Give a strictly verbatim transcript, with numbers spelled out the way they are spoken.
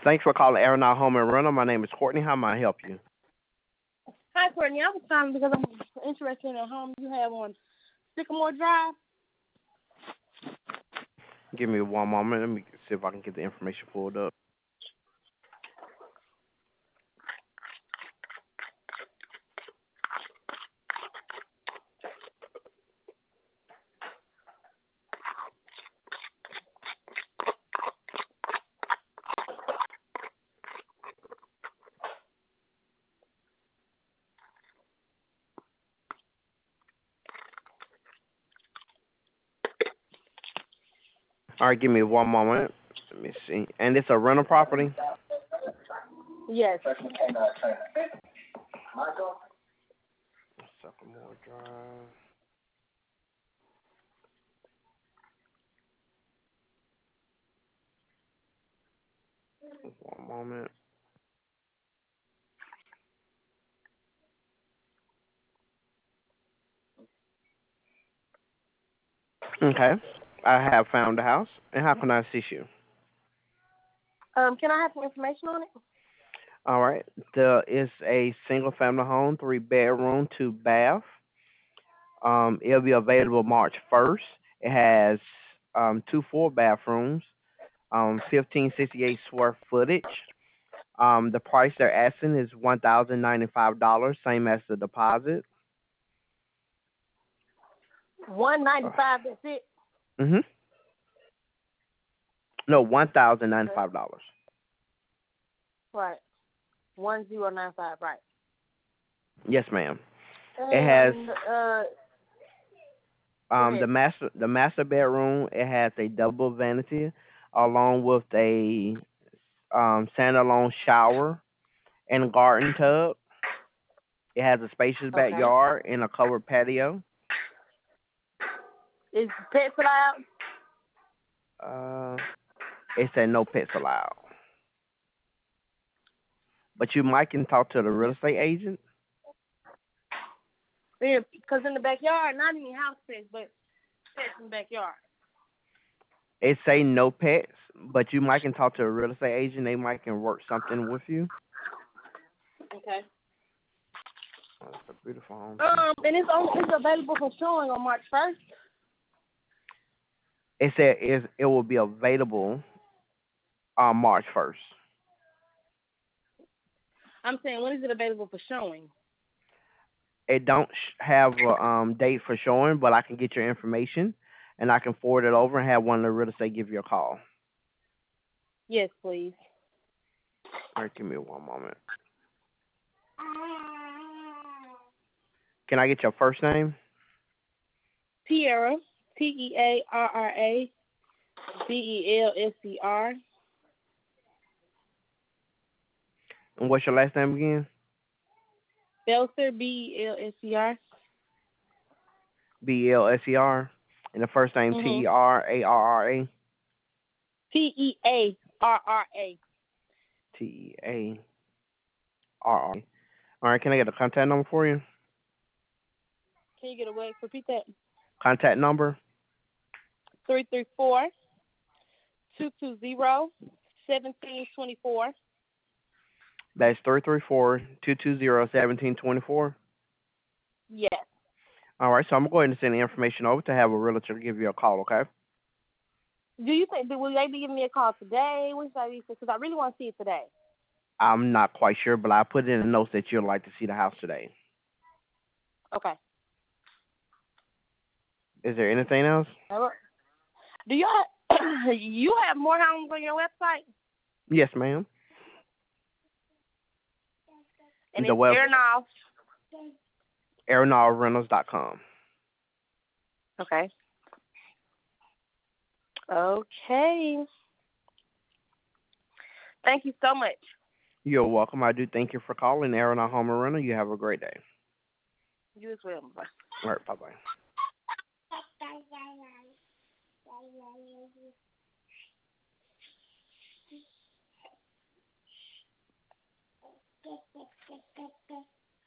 Thanks for calling Aeronaut Home and Rental. My name is Courtney. How may I help you? Hi, Courtney. I was calling because I'm interested in a home you have on Sycamore Drive. Give me one moment. Let me see if I can get the information pulled up. All right, give me one moment. Let me see. And it's a rental property? Yes. Sycamore Drive. One moment. Okay. I have found the house. And how can I assist you? Um, can I have some information on it? All right. The it's a single family home, three bedroom, two bath. Um, it'll be available March first. It has um two full bathrooms, um fifteen sixty eight square footage. Um, the price they're asking is one thousand ninety five dollars, same as the deposit. One ninety five. That's it. Mhm. No, one thousand ninety five dollars. Right. One zero nine five. Right. Yes, ma'am. And, It has uh, um the master the master bedroom. It has a double vanity along with a um standalone shower and a garden tub. It has a spacious okay. backyard and a covered patio. Is pets allowed? Uh, it said no pets allowed. But you might can talk to the real estate agent. Yeah, because in the backyard, not any house pets, but pets in the backyard. It say no pets, but you might can talk to a real estate agent. They might can work something with you. Okay. Oh, that's a beautiful home. Um, and it's only it's available for showing on March first. It said it, it will be available on March first. I'm saying, when is it available for showing? It don't sh- have a um, date for showing, but I can get your information and I can forward it over and have one of the real estate give you a call. Yes, please. All right, give me one moment. Can I get your first name? Tierra, T E A R R A, B E L S E R. And what's your last name again? Belser, B E L S E R. B E L S E R. And the first name T E R A R R A. T E A R R A. T E A R R A. All right, can I get a contact number for you? Can you get away? Repeat that. Contact number? Three three four two two zero seventeen twenty four. That's three three four, two two zero, one seven two four. Yes. All right, so I'm going to go ahead and send the information over to have a realtor give you a call, okay? Do you think, will they be giving me a call today? When should I be? Because I really want to see it today. I'm not quite sure, but I put in the notes that you'd like to see the house today. Okay. Is there anything else? Do you have, you have more homes on your website? Yes, ma'am. And The it's web Aeronaut. aeronaut rentals dot com. Okay. Okay. Thank you so much. You're welcome. I do thank you for calling Aeronaut Home and Rental. You have a great day. You as well. Bye. All right, bye-bye.